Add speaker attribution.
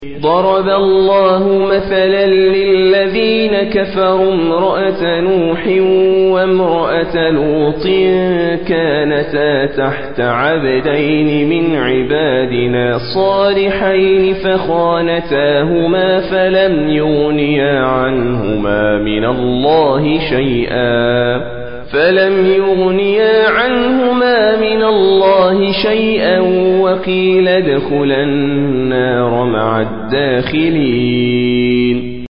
Speaker 1: ضرب الله مثلا للذين كفروا امرأة نوح وامرأة لوط كانتا تحت عبدين من عبادنا صالحين فخانتاهما فلم يغنيا عنهما من الله شيئا وقيل ادخلا النار مع الداخلين.